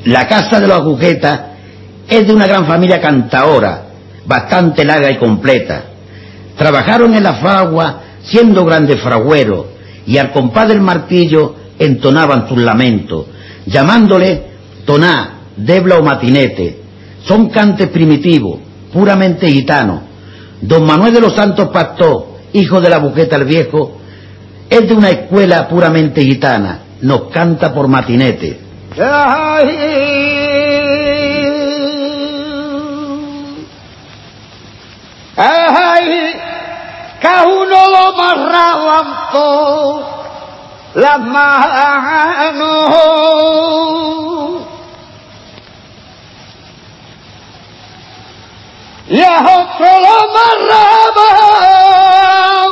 La casa de los agujetas es de una gran familia cantaora, bastante larga y completa. Trabajaron en la fragua siendo grandes fragüeros, y al compás del martillo entonaban sus lamentos, llamándole toná, debla o matinete. Son cantes primitivos, puramente gitanos. Don Manuel de los Santos Pastor, hijo de la Bujeta el Viejo, es de una escuela puramente gitana, nos canta por matinete. Ay, cada uno lo amarraban las manos y a otro lo amarraban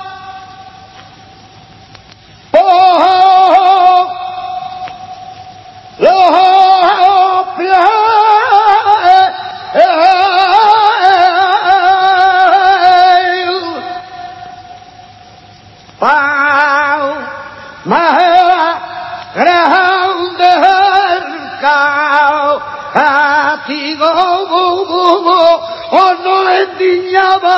los pies. Más grande el castigo o no le endiñaba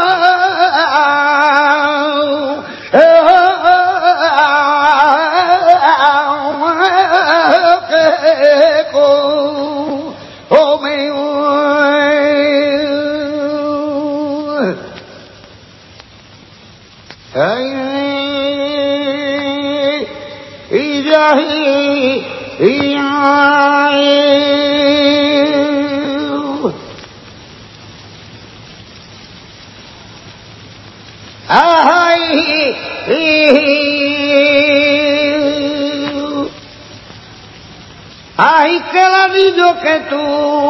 ay, que el anillo que tú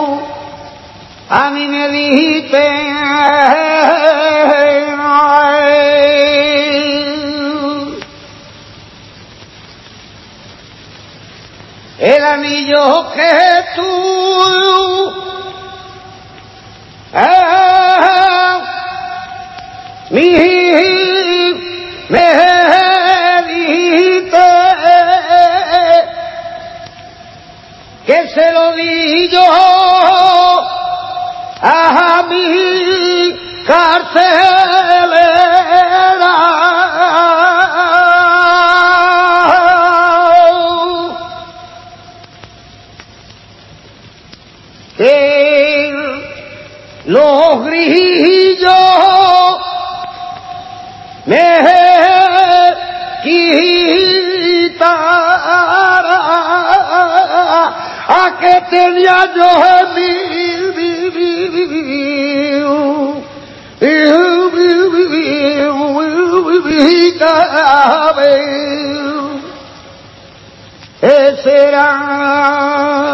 a mí me dijiste, el anillo que tú me dijiste, que se lo di yo a mi carcelera, que los grillos me quitara a que tenía yo en mi cabeza. Ese era